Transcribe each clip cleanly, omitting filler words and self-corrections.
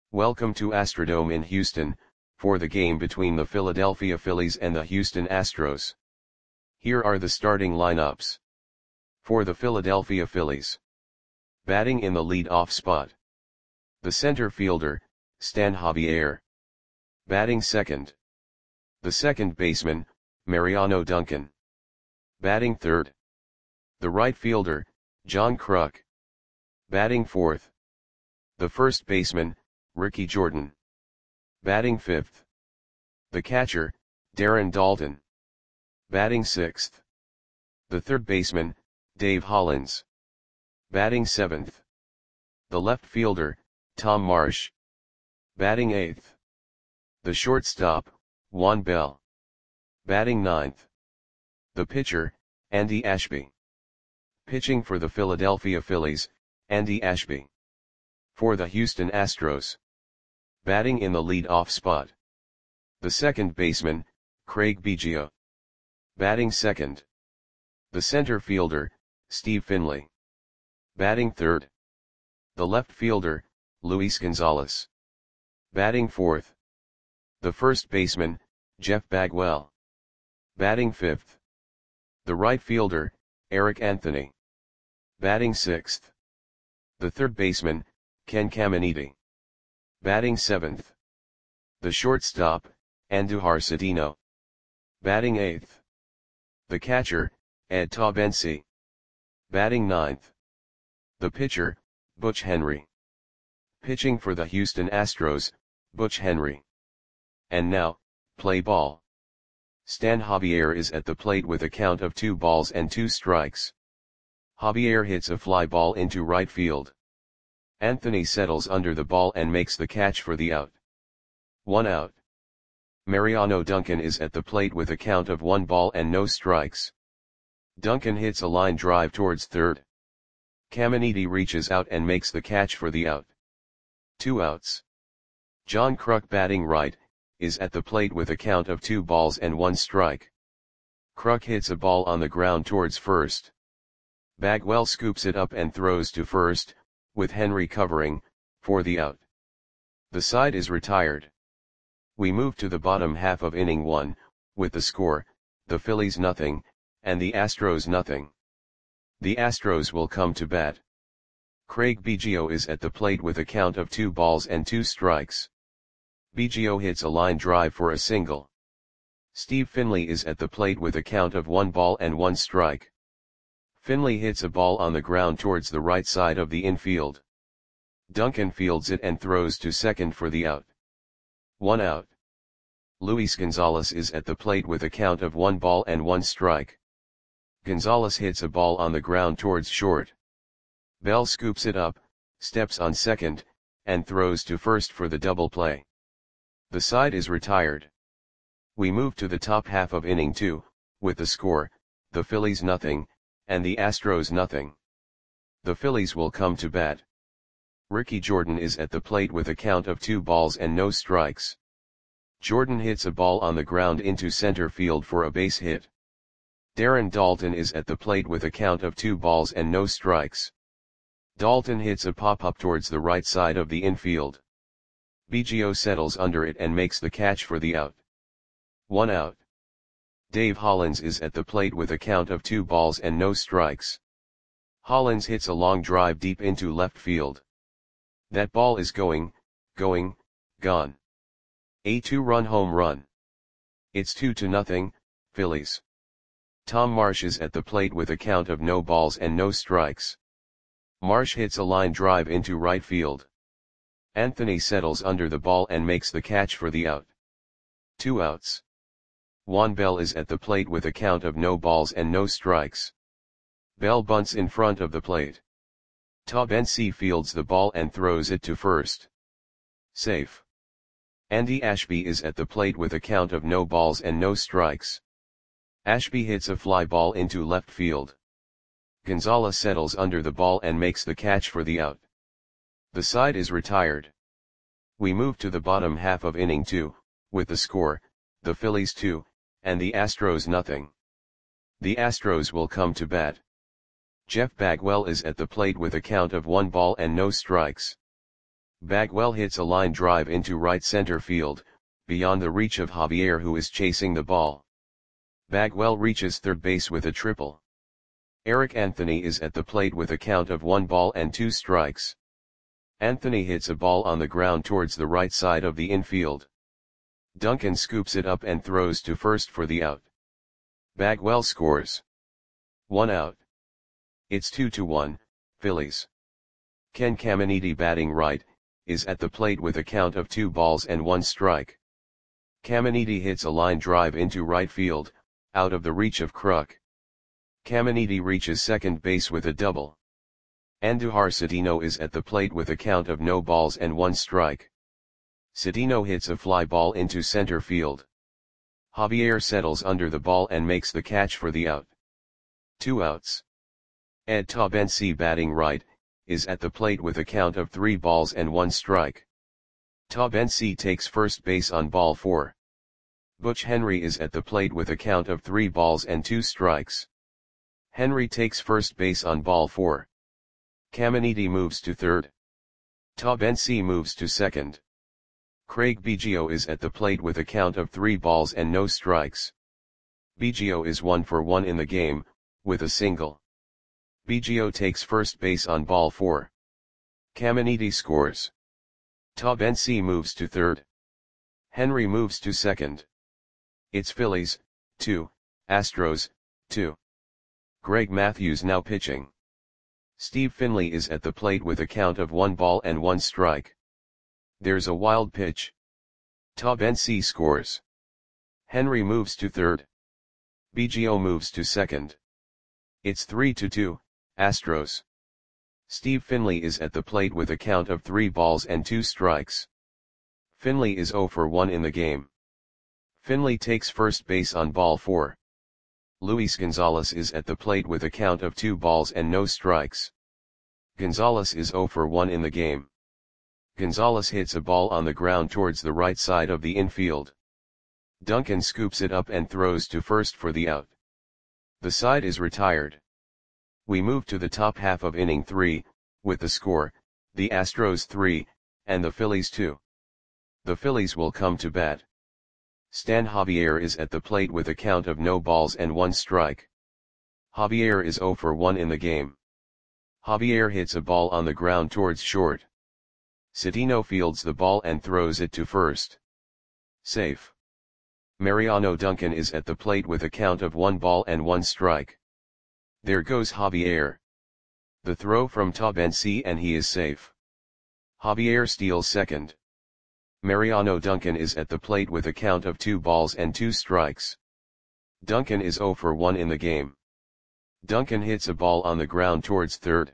Welcome to Astrodome in Houston, for the game between the Philadelphia Phillies and the Houston Astros. Here are the starting lineups. For the Philadelphia Phillies. Batting in the lead-off spot. The center fielder, Stan Javier. Batting second. The second baseman, Mariano Duncan. Batting third. The right fielder, John Kruk. Batting fourth. The first baseman, Ricky Jordan. Batting fifth. The catcher, Darren Daulton. Batting sixth. The third baseman, Dave Hollins. Batting seventh. The left fielder, Tom Marsh. Batting eighth. The shortstop, Juan Bell. Batting ninth. The pitcher, Andy Ashby. Pitching for the Philadelphia Phillies, Andy Ashby. For the Houston Astros. Batting in the lead-off spot. The second baseman, Craig Biggio. Batting second. The center fielder, Steve Finley. Batting third. The left fielder, Luis Gonzalez. Batting fourth. The first baseman, Jeff Bagwell. Batting fifth. The right fielder, Eric Anthony. Batting sixth. The third baseman, Ken Caminiti. Batting seventh. The shortstop, Andujar Cedeno. Batting eighth. The catcher, Ed Taubensee. Batting ninth. The pitcher, Butch Henry. Pitching for the Houston Astros, Butch Henry. And now, play ball. Stan Javier is at the plate with a count of 2 balls and 2 strikes. Javier hits a fly ball into right field. Anthony settles under the ball and makes the catch for the out. 1 out. Mariano Duncan is at the plate with a count of 1 ball and no strikes. Duncan hits a line drive towards third. Caminiti reaches out and makes the catch for the out. 2 outs. John Kruk, batting right, is at the plate with a count of 2 balls and 1 strike. Kruk hits a ball on the ground towards first. Bagwell scoops it up and throws to first, with Henry covering, for the out. The side is retired. We move to the bottom half of inning 1, with the score, the Phillies nothing, and the Astros nothing. The Astros will come to bat. Craig Biggio is at the plate with a count of 2 balls and 2 strikes. Biggio hits a line drive for a single. Steve Finley is at the plate with a count of 1 ball and 1 strike. Finley hits a ball on the ground towards the right side of the infield. Duncan fields it and throws to second for the out. 1 out. Luis Gonzalez is at the plate with a count of 1 ball and 1 strike. Gonzalez hits a ball on the ground towards short. Bell scoops it up, steps on second, and throws to first for the double play. The side is retired. We move to the top half of inning 2, with the score, the Phillies nothing, and the Astros nothing. The Phillies will come to bat. Ricky Jordan is at the plate with a count of 2 balls and no strikes. Jordan hits a ball on the ground into center field for a base hit. Darren Daulton is at the plate with a count of 2 balls and no strikes. Daulton hits a pop-up towards the right side of the infield. Biggio settles under it and makes the catch for the out. 1 out. Dave Hollins is at the plate with a count of 2 balls and no strikes. Hollins hits a long drive deep into left field. That ball is gone. A 2-run home run. It's 2-0, Phillies. Tom Marsh is at the plate with a count of no balls and no strikes. Marsh hits a line drive into right field. Anthony settles under the ball and makes the catch for the out. 2 outs. Juan Bell is at the plate with a count of no balls and no strikes. Bell bunts in front of the plate. Taubensee fields the ball and throws it to first. Safe. Andy Ashby is at the plate with a count of no balls and no strikes. Ashby hits a fly ball into left field. Gonzalez settles under the ball and makes the catch for the out. The side is retired. We move to the bottom half of inning 2, with the score, the Phillies 2, and the Astros nothing. The Astros will come to bat. Jeff Bagwell is at the plate with a count of 1 ball and no strikes. Bagwell hits a line drive into right center field, beyond the reach of Javier, who is chasing the ball. Bagwell reaches third base with a triple. Eric Anthony is at the plate with a count of 1-2 strikes. Anthony hits a ball on the ground towards the right side of the infield. Duncan scoops it up and throws to first for the out. Bagwell scores. 1 out. It's 2-1, Phillies. Ken Caminiti, batting right, is at the plate with a count of 2-1 strike. Caminiti hits a line drive into right field, out of the reach of Kruk. Caminiti reaches second base with a double. Andujar Citino is at the plate with a count of 0-1 strike. Citino hits a fly ball into center field. Javier settles under the ball and makes the catch for the out. 2 outs. Ed Taubensee, batting right, is at the plate with a count of 3-1 strike. Taubensee takes first base on ball 4. Butch Henry is at the plate with a count of 3-2 strikes. Henry takes first base on ball 4. Caminiti moves to third. Taubensee moves to second. Craig Biggio is at the plate with a count of 3-0 strikes. Biggio is 1-for-1 in the game, with a single. Biggio takes first base on ball 4. Caminiti scores. Taubensee moves to third. Henry moves to second. It's Phillies, 2, Astros, 2. Greg Matthews now pitching. Steve Finley is at the plate with a count of 1-1 strike. There's a wild pitch. Taubensee scores. Henry moves to third. Biggio moves to second. It's 3-2, Astros. Steve Finley is at the plate with a count of 3-2 strikes. Finley is 0-for-1 in the game. Finley takes first base on ball 4. Luis Gonzalez is at the plate with a count of 2-0 strikes. Gonzalez is 0-for-1 in the game. Gonzalez hits a ball on the ground towards the right side of the infield. Duncan scoops it up and throws to first for the out. The side is retired. We move to the top half of inning 3, with the score, the Astros 3, and the Phillies 2. The Phillies will come to bat. Stan Javier is at the plate with a count of 0-1 strike. Javier is 0-for-1 in the game. Javier hits a ball on the ground towards short. Citino fields the ball and throws it to first. Safe. Mariano Duncan is at the plate with a count of 1-1 strike. There goes Javier. The throw from Taubensee and he is safe. Javier steals second. Mariano Duncan is at the plate with a count of 2-2 strikes. Duncan is 0-for-1 in the game. Duncan hits a ball on the ground towards third.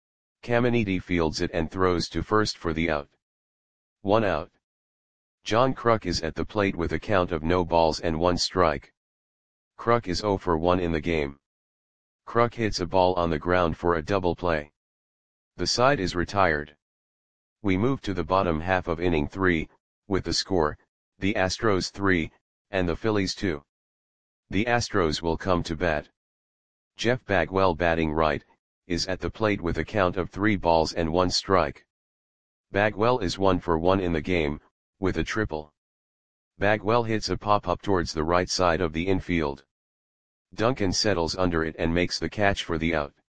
Caminiti fields it and throws to first for the out. 1 out. John Kruk is at the plate with a count of 0-1 strike. Kruk is 0-for-1 in the game. Kruk hits a ball on the ground for a double play. The side is retired. We move to the bottom half of inning 3, with the score, the Astros 3, and the Phillies 2. The Astros will come to bat. Jeff Bagwell, batting right, is at the plate with a count of 3-1 strike. Bagwell is 1-for-1 in the game, with a triple. Bagwell hits a pop-up towards the right side of the infield. Duncan settles under it and makes the catch for the out.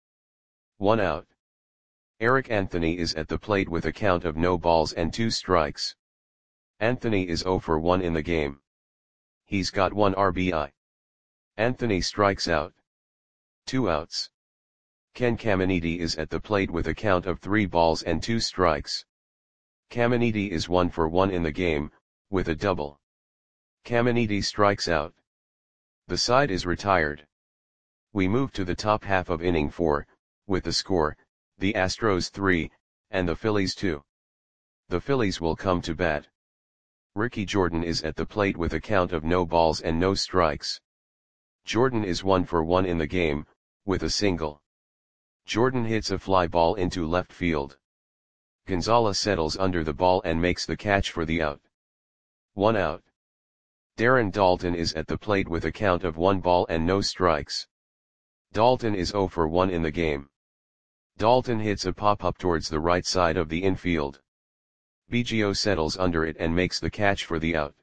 1 out. Eric Anthony is at the plate with a count of 0-2 strikes. Anthony is 0-for-1 in the game. He's got 1 RBI. Anthony strikes out. 2 outs. Ken Caminiti is at the plate with a count of 3-2 strikes. Caminiti is 1-for-1 in the game, with a double. Caminiti strikes out. The side is retired. We move to the top half of inning 4, with the score, the Astros 3, and the Phillies 2. The Phillies will come to bat. Ricky Jordan is at the plate with a count of 0 strikes. Jordan is 1-for-1 in the game, with a single. Jordan hits a fly ball into left field. Gonzalez settles under the ball and makes the catch for the out. 1 out. Darren Daulton is at the plate with a count of 1 strikes. Daulton is 0-for-1 in the game. Daulton hits a pop-up towards the right side of the infield. Biggio settles under it and makes the catch for the out.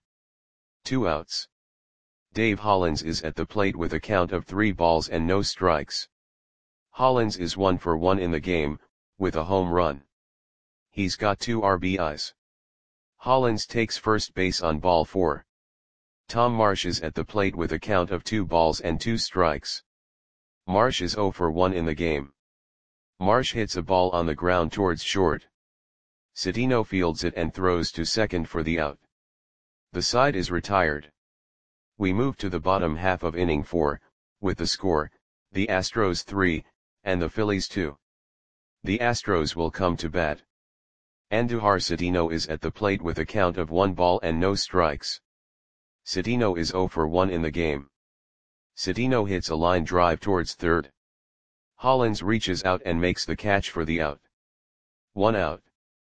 2 outs. Dave Hollins is at the plate with a count of 3 balls and no strikes. Hollins is 1 for 1 in the game, with a home run. He's got 2 RBIs. Hollins takes first base on ball 4. Tom Marsh is at the plate with a count of 2 balls and 2 strikes. Marsh is 0 for 1 in the game. Marsh hits a ball on the ground towards short. Cedeno fields it and throws to second for the out. The side is retired. We move to the bottom half of inning 4, with the score, the Astros 3, and the Phillies 2. The Astros will come to bat. Andujar Cedeno is at the plate with a count of 1 ball and no strikes. Cedeno is 0 for 1 in the game. Cedeno hits a line drive towards third. Hollins reaches out and makes the catch for the out. 1 out.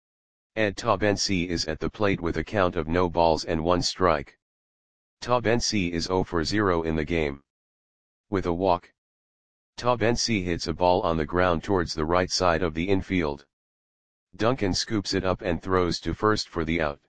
Ed Taubensee is at the plate with a count of no balls and 1 strike. Taubensee is 0 for 0 in the game. With a walk. Taubensee hits a ball on the ground towards the right side of the infield. Duncan scoops it up and throws to first for the out.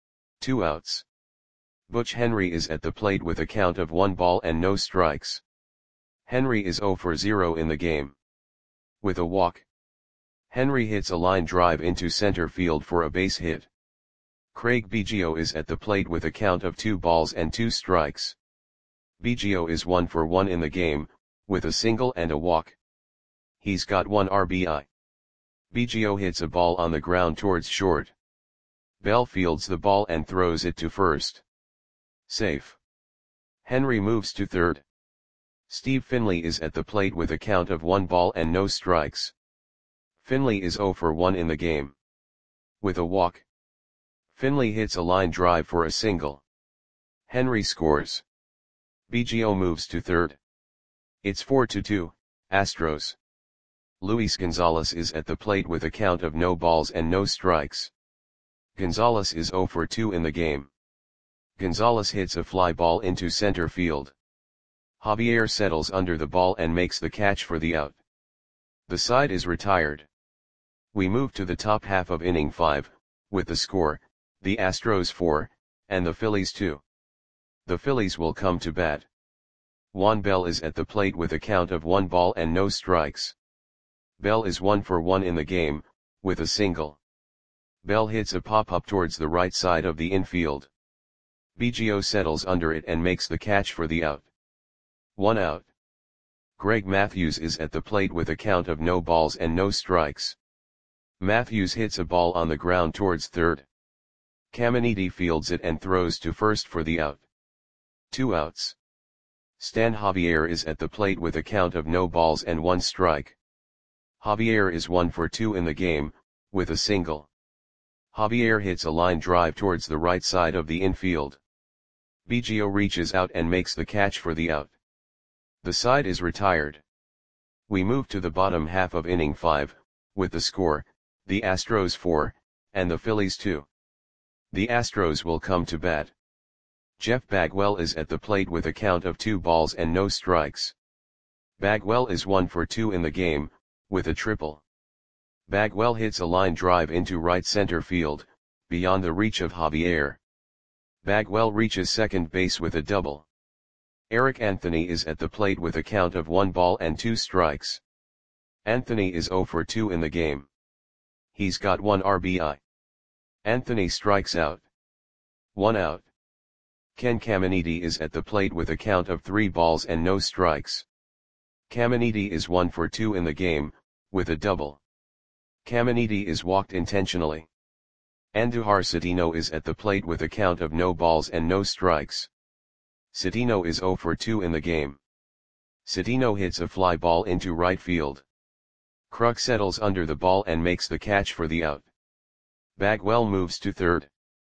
2 outs. Butch Henry is at the plate with a count of 1 ball and no strikes. Henry is 0 for 0 in the game. With a walk. Henry hits a line drive into center field for a base hit. Craig Biggio is at the plate with a count of 2 balls and 2 strikes. Biggio is 1 for 1 in the game, with a single and a walk. He's got 1 RBI. Biggio hits a ball on the ground towards short. Bell fields the ball and throws it to first. Safe. Henry moves to third. Steve Finley is at the plate with a count of 1 ball and no strikes. Finley is 0 for 1 in the game. With a walk. Finley hits a line drive for a single. Henry scores. Biggio moves to third. It's 4-2, Astros. Luis Gonzalez is at the plate with a count of no balls and no strikes. Gonzalez is 0 for 2 in the game. Gonzalez hits a fly ball into center field. Javier settles under the ball and makes the catch for the out. The side is retired. We move to the top half of inning 5, with the score, the Astros 4, and the Phillies 2. The Phillies will come to bat. Juan Bell is at the plate with a count of 1 ball and no strikes. Bell is 1 for 1 in the game, with a single. Bell hits a pop-up towards the right side of the infield. Biggio settles under it and makes the catch for the out. 1 out. Greg Matthews is at the plate with a count of no balls and no strikes. Matthews hits a ball on the ground towards third. Caminiti fields it and throws to first for the out. 2 outs. Stan Javier is at the plate with a count of no balls and 1 strike. Javier is 1 for 2 in the game, with a single. Javier hits a line drive towards the right side of the infield. Biggio reaches out and makes the catch for the out. The side is retired. We move to the bottom half of inning 5, with the score, the Astros 4, and the Phillies 2. The Astros will come to bat. Jeff Bagwell is at the plate with a count of 2 balls and no strikes. Bagwell is 1 for 2 in the game, with a triple. Bagwell hits a line drive into right center field, beyond the reach of Javier. Bagwell reaches second base with a double. Eric Anthony is at the plate with a count of 1 ball and 2 strikes. Anthony is 0 for 2 in the game. He's got 1 RBI. Anthony strikes out. 1 out. Ken Caminiti is at the plate with a count of 3 balls and no strikes. Caminiti is 1 for 2 in the game, with a double. Caminiti is walked intentionally. Andujar Cedeno is at the plate with a count of no balls and no strikes. Cedeno is 0 for 2 in the game. Cedeno hits a fly ball into right field. Kruk settles under the ball and makes the catch for the out. Bagwell moves to third.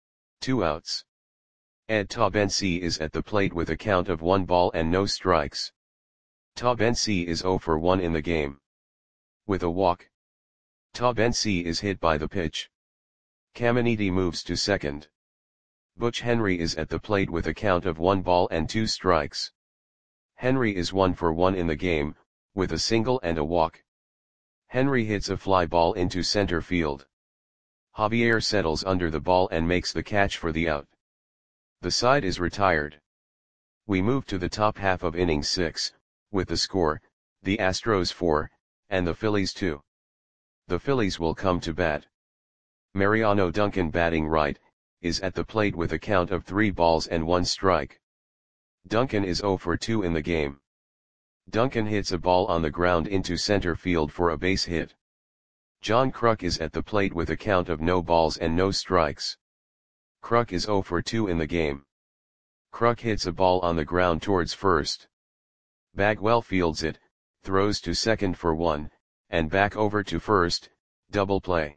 2 outs. Ed Taubensee is at the plate with a count of 1 ball and no strikes. Taubensee is 0 for 1 in the game. With a walk. Taubensee is hit by the pitch. Caminiti moves to second. Butch Henry is at the plate with a count of 1 ball and 2 strikes. Henry is 1 for 1 in the game, with a single and a walk. Henry hits a fly ball into center field. Javier settles under the ball and makes the catch for the out. The side is retired. We move to the top half of inning 6, with the score, the Astros 4, and the Phillies 2. The Phillies will come to bat. Mariano Duncan, batting right, is at the plate with a count of 3 balls and 1 strike. Duncan is 0 for 2 in the game. Duncan hits a ball on the ground into center field for a base hit. John Kruk is at the plate with a count of no balls and no strikes. Kruk is 0 for 2 in the game. Kruk hits a ball on the ground towards first. Bagwell fields it, throws to second for 1, and back over to first, double play.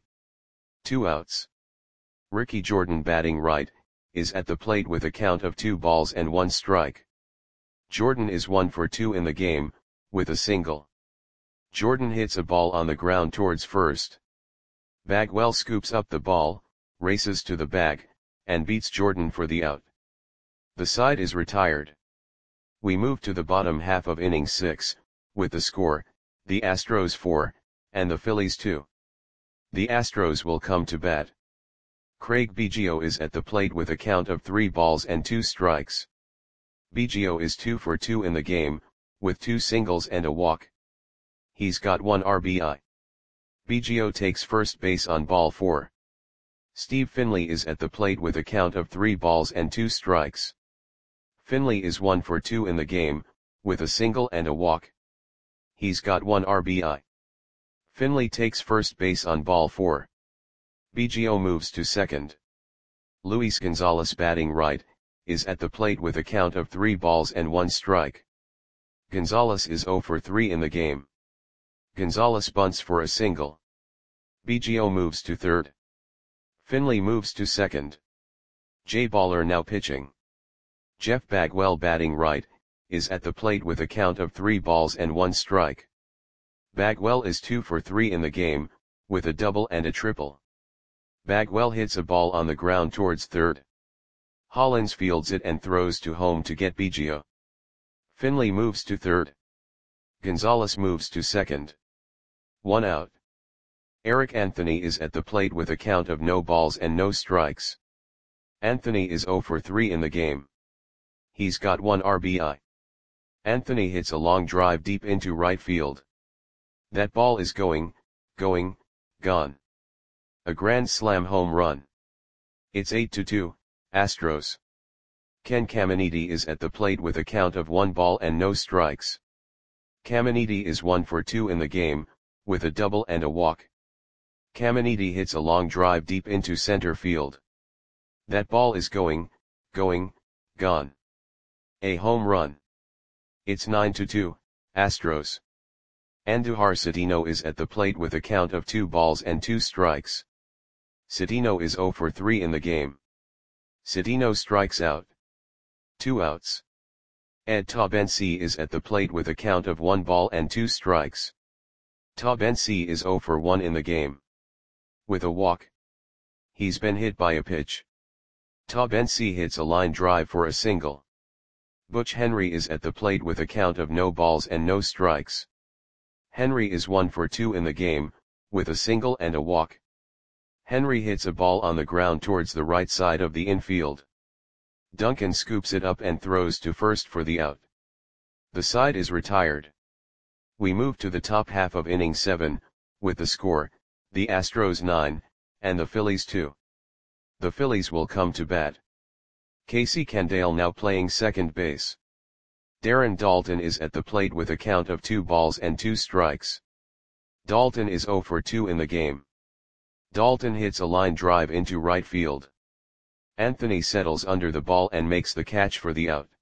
2 outs. Ricky Jordan, batting right, is at the plate with a count of 2 balls and 1 strike. Jordan is 1 for 2 in the game, with a single. Jordan hits a ball on the ground towards first. Bagwell scoops up the ball, races to the bag, and beats Jordan for the out. The side is retired. We move to the bottom half of inning 6, with the score, the Astros 4, and the Phillies 2. The Astros will come to bat. Craig Biggio is at the plate with a count of 3 balls and 2 strikes. Biggio is 2 for 2 in the game, with 2 singles and a walk. He's got 1 RBI. Biggio takes first base on ball 4. Steve Finley is at the plate with a count of 3 balls and 2 strikes. Finley is 1 for 2 in the game, with a single and a walk. He's got 1 RBI. Finley takes first base on ball 4. Biggio moves to second. Luis Gonzalez, batting right, is at the plate with a count of 3 balls and 1 strike. Gonzalez is 0 for 3 in the game. Gonzalez bunts for a single. Biggio moves to third. Finley moves to second. Jay Baller now pitching. Jeff Bagwell, batting right, is at the plate with a count of 3 balls and 1 strike. Bagwell is 2 for 3 in the game, with a double and a triple. Bagwell hits a ball on the ground towards third. Hollins fields it and throws to home to get Biggio. Finley moves to third. Gonzalez moves to second. 1 out. Eric Anthony is at the plate with a count of no balls and no strikes. Anthony is 0 for 3 in the game. He's got 1 RBI. Anthony hits a long drive deep into right field. That ball is going, gone. A grand slam home run. It's 8-2, Astros. Ken Caminiti is at the plate with a count of 1 ball and no strikes. Caminiti is 1 for 2 in the game, with a double and a walk. Caminiti hits a long drive deep into center field. That ball is going, gone. A home run. It's 9-2, Astros. Andujar Cedeno is at the plate with a count of 2 balls and 2 strikes. Cedeno is 0 for 3 in the game. Cedeno strikes out. 2 outs. Ed Taubensee is at the plate with a count of 1 ball and 2 strikes. Taubensee is 0 for 1 in the game. With a walk. He's been hit by a pitch. Taubensee hits a line drive for a single. Butch Henry is at the plate with a count of no balls and no strikes. Henry is 1 for 2 in the game, with a single and a walk. Henry hits a ball on the ground towards the right side of the infield. Duncan scoops it up and throws to first for the out. The side is retired. We move to the top half of inning 7, with the score, the Astros 9, and the Phillies 2. The Phillies will come to bat. Casey Candale now playing second base. Darren Daulton is at the plate with a count of 2 balls and 2 strikes. Daulton is 0 for 2 in the game. Daulton hits a line drive into right field. Anthony settles under the ball and makes the catch for the out.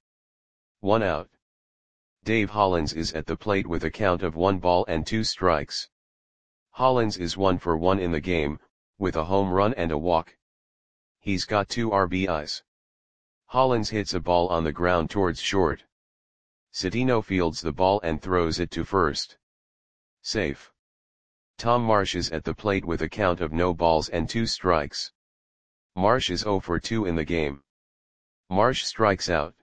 1 out. Dave Hollins is at the plate with a count of 1 ball and 2 strikes. Hollins is 1 for 1 in the game, with a home run and a walk. He's got 2 RBIs. Hollins hits a ball on the ground towards short. Cedeno fields the ball and throws it to first. Safe. Tom Marsh is at the plate with a count of no balls and 2 strikes. Marsh is 0 for 2 in the game. Marsh strikes out.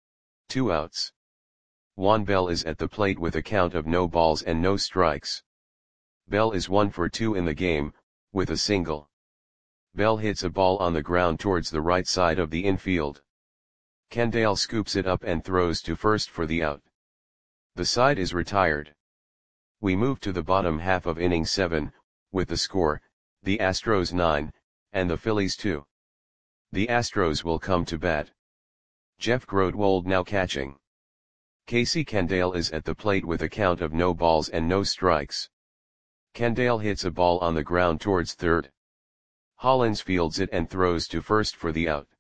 2 outs. Juan Bell is at the plate with a count of no balls and no strikes. Bell is 1 for 2 in the game, with a single. Bell hits a ball on the ground towards the right side of the infield. Kendall scoops it up and throws to first for the out. The side is retired. We move to the bottom half of inning 7, with the score, the Astros 9, and the Phillies 2. The Astros will come to bat. Jeff Grodwold now catching. Casey Kendall is at the plate with a count of no balls and no strikes. Kendall hits a ball on the ground towards third. Hollins fields it and throws to first for the out.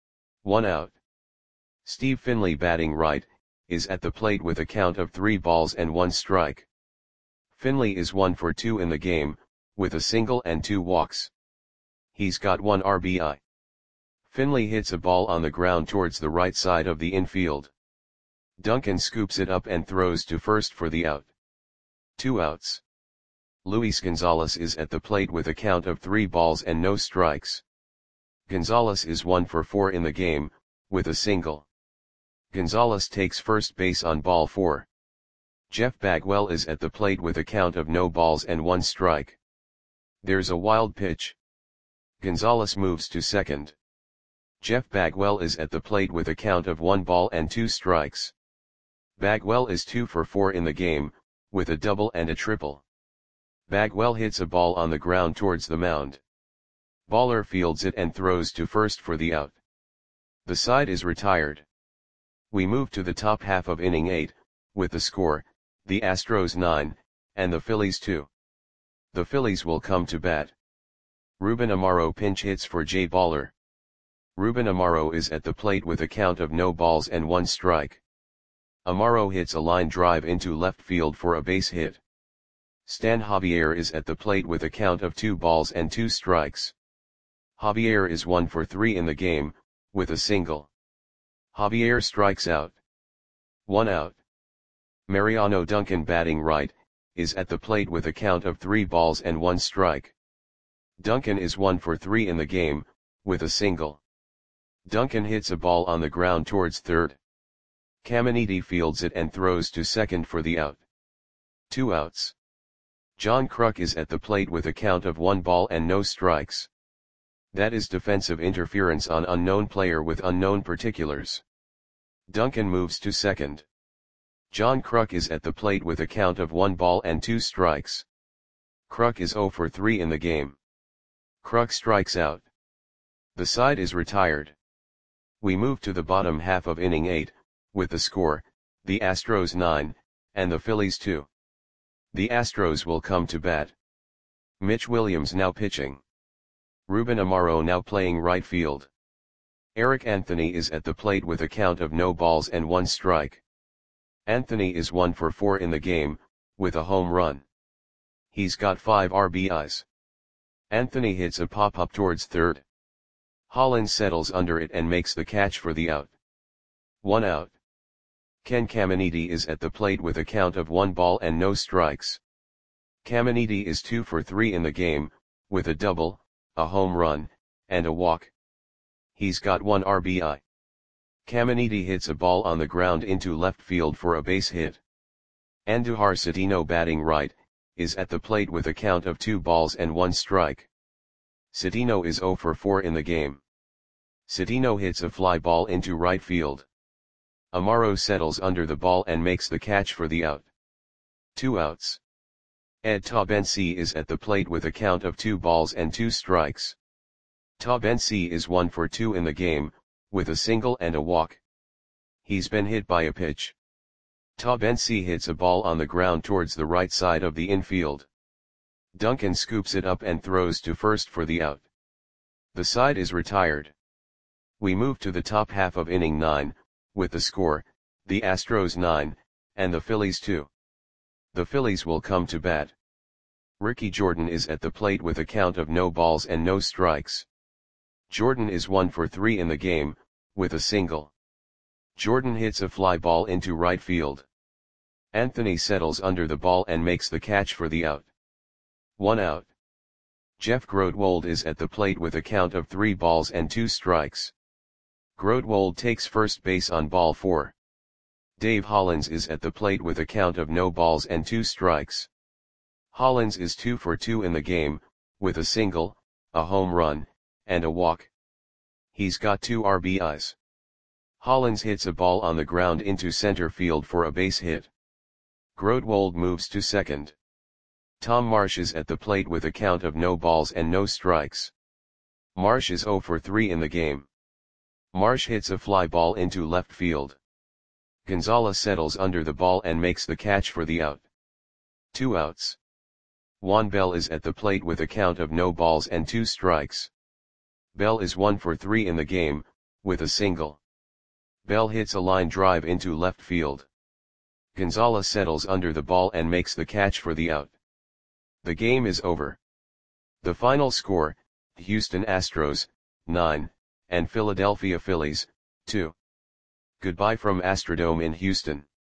1 out. Steve Finley batting right, is at the plate with a count of 3 balls and 1 strike. Finley is 1 for 2 in the game, with a single and 2 walks. He's got 1 RBI. Finley hits a ball on the ground towards the right side of the infield. Duncan scoops it up and throws to first for the out. 2 outs. Luis Gonzalez is at the plate with a count of 3 balls and no strikes. Gonzalez is 1 for 4 in the game, with a single. Gonzalez takes first base on ball 4. Jeff Bagwell is at the plate with a count of no balls and 1 strike. There's a wild pitch. Gonzalez moves to second. Jeff Bagwell is at the plate with a count of 1 ball and 2 strikes. Bagwell is 2 for 4 in the game, with a double and a triple. Bagwell hits a ball on the ground towards the mound. Baller fields it and throws to first for the out. The side is retired. We move to the top half of inning 8, with the score, the Astros 9, and the Phillies 2. The Phillies will come to bat. Ruben Amaro pinch hits for Jay Baller. Ruben Amaro is at the plate with a count of no balls and 1 strike. Amaro hits a line drive into left field for a base hit. Stan Javier is at the plate with a count of 2 balls and 2 strikes. Javier is 1 for 3 in the game, with a single. Javier strikes out. 1 out. Mariano Duncan batting right, is at the plate with a count of 3 balls and 1 strike. Duncan is 1 for 3 in the game, with a single. Duncan hits a ball on the ground towards third. Caminiti fields it and throws to second for the out. 2 outs. John Kruk is at the plate with a count of 1 ball and no strikes. That is defensive interference on unknown player with unknown particulars. Duncan moves to second. John Kruk is at the plate with a count of 1 ball and 2 strikes. Kruk is 0 for 3 in the game. Kruk strikes out. The side is retired. We move to the bottom half of inning 8, with the score, the Astros 9, and the Phillies 2. The Astros will come to bat. Mitch Williams now pitching. Ruben Amaro now playing right field. Eric Anthony is at the plate with a count of no balls and 1 strike. Anthony is 1 for 4 in the game, with a home run. He's got 5 RBIs. Anthony hits a pop-up towards third. Hollins settles under it and makes the catch for the out. 1 out. Ken Caminiti is at the plate with a count of 1 ball and no strikes. Caminiti is 2 for 3 in the game, with a double, a home run, and a walk. He's got 1 RBI. Caminiti hits a ball on the ground into left field for a base hit. Andujar Cedeno batting right, is at the plate with a count of 2 balls and 1 strike. Cedeno is 0 for 4 in the game. Cedeno hits a fly ball into right field. Amaro settles under the ball and makes the catch for the out. 2 outs. Ed Taubensee is at the plate with a count of 2 balls and 2 strikes. Taubensee is 1 for 2 in the game, with a single and a walk. He's been hit by a pitch. Taubensee hits a ball on the ground towards the right side of the infield. Duncan scoops it up and throws to first for the out. The side is retired. We move to the top half of inning 9, with the score, the Astros 9, and the Phillies 2. The Phillies will come to bat. Ricky Jordan is at the plate with a count of no balls and no strikes. Jordan is 1 for 3 in the game, with a single. Jordan hits a fly ball into right field. Anthony settles under the ball and makes the catch for the out. 1 out. Jeff Grodwold is at the plate with a count of 3 balls and 2 strikes. Grodwold takes first base on ball 4. Dave Hollins is at the plate with a count of no balls and 2 strikes. Hollins is 2 for 2 in the game, with a single, a home run, and a walk. He's got 2 RBIs. Hollins hits a ball on the ground into center field for a base hit. Grotwold moves to second. Tom Marsh is at the plate with a count of no balls and no strikes. Marsh is 0 for 3 in the game. Marsh hits a fly ball into left field. Gonzalez settles under the ball and makes the catch for the out. 2 outs. Juan Bell is at the plate with a count of no balls and 2 strikes. Bell is 1 for 3 in the game, with a single. Bell hits a line drive into left field. Gonzalez settles under the ball and makes the catch for the out. The game is over. The final score, Houston Astros, 9, and Philadelphia Phillies, 2. Goodbye from Astrodome in Houston.